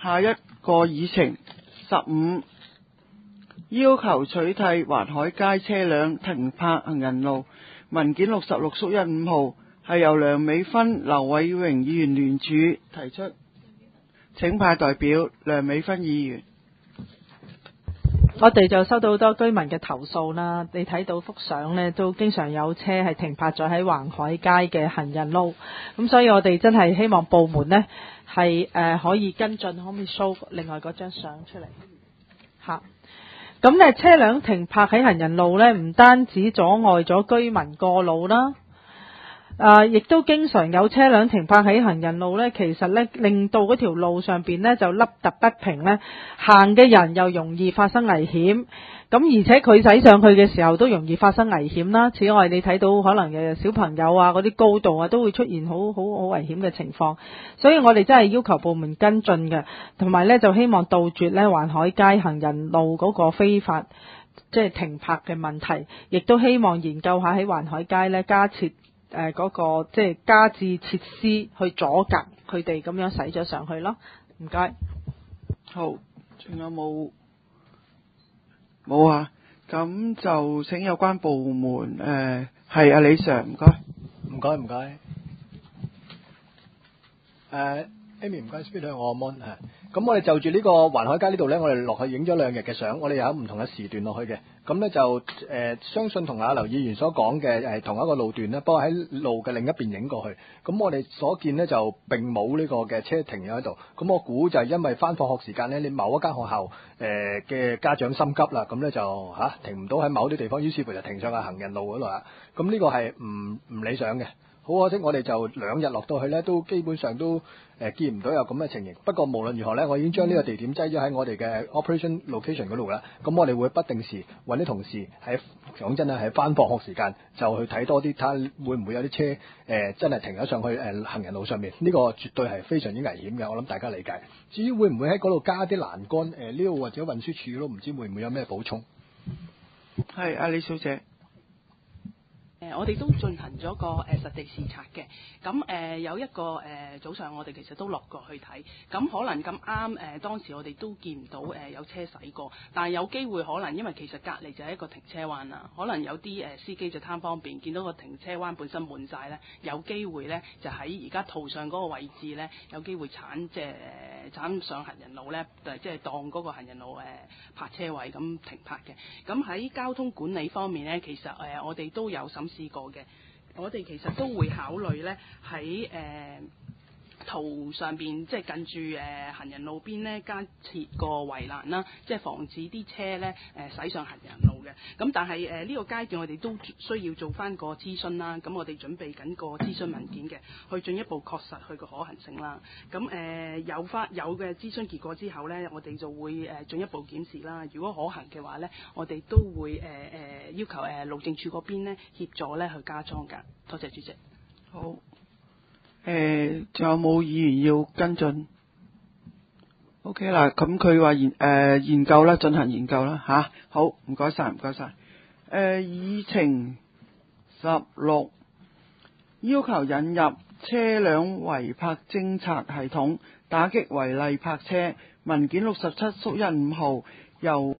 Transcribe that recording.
下一個議程15，要求取締環海街車輛停泊行人路，文件66/15號係由梁美芬、劉偉榮議員聯署提出，請派代表梁美芬議員。 我哋就收到好多居民嘅投訴啦，你睇到幅相呢，都經常有車係停泊咗喺橫海街嘅行人路，咁所以我哋真係希望部門呢係可以跟進，可唔可以 show 另外嗰張相出嚟嚇？咁呢車輛停泊喺行人路呢，唔單止阻礙咗居民過路啦。亦都經常有車輛停泊喺行人路呢，其實呢令到嗰條路上邊呢就凹凸不平呢，行嘅人又容易發生危險，咁而且佢駛上去嘅時候都容易發生危險啦。此外，你睇到可能嘅小朋友啊，嗰啲高度啊都會出現好危險嘅情況，所以我哋真係要求部門跟進嘅，同埋呢就希望杜絕呢環海街行人路嗰個非法即係停泊嘅問題，亦都希望研究下喺環海街呢加設嗰個即係加置設施去阻隔佢哋咁樣駛咗上去咯。唔該。 好，仲有冇？冇啊，咁就請有關部門係阿李 Sir， 唔該。 唔該。Amy 唔該 speak 到我 mon 嚇。咁我哋就住呢個環海街呢度呢，我哋落去影咗2日嘅相，我哋有唔同嘅時段落去嘅。咁呢就相信同阿劉議員所講嘅同一個路段呢，不過喺路嘅另一邊影過去。咁我哋所見呢，就並冇呢個嘅車停咗喺度。咁我估就係因為返放學時間呢，你某一間學校嘅家長心急啦，咁呢就停唔到喺某啲地方，於是乎就停上去行人路嗰度啦。咁呢個係唔理想嘅。好可惜，我哋就2日落到去呢，都基本上都見唔到有咁嘅情形。不過無論如何呢，我已經將呢個地點擠咗喺我哋嘅 operation location 嗰度啦。咁我哋會不定時揾啲同事講真啦，喺返放學時間就去睇多啲，睇下會唔會有啲車真係停咗上去行人路上面。呢個絕對係非常之危險嘅，我諗大家理解。至於會唔會喺嗰度加啲欄杆呢度或者運輸署都唔知會唔會有咩補充。 係阿李小姐。 我哋都進行咗個實地視察嘅，咁有一個早上我哋其實都落過去睇，咁可能咁啱當時我哋都見唔到有車駛過，但係有機會可能因為其實隔離就係一個停車灣啦，可能有啲司機就貪方便，見到個停車灣本身滿晒呢，有機會呢就喺而家圖上嗰個位置呢，有機會鏟上行人路呢，即係當嗰個行人路泊車位咁停泊嘅。咁喺交通管理方面呢，其實我哋都有審試過嘅，我哋其實都會考慮呢喺圖上邊，即係近住行人路邊呢，加設個圍欄啦，即係防止啲車呢駛上行人路嘅。咁但係呢個階段我哋都需要做翻個諮詢啦。咁我哋準備緊個諮詢文件嘅，去進一步確實佢個可行性啦。咁有嘅諮詢結果之後呢，我哋就會進一步檢視啦。如果可行嘅話呢，我哋都會要求路政署嗰邊呢協助呢去加裝㗎。多謝主席。 好。仲有冇議員要跟進 ？OK 啦，咁佢話研究啦，進行研究啦吓。好，唔該晒。議程16，要求引入車輛違泊偵察系統，打擊違例泊車。文件67/15號由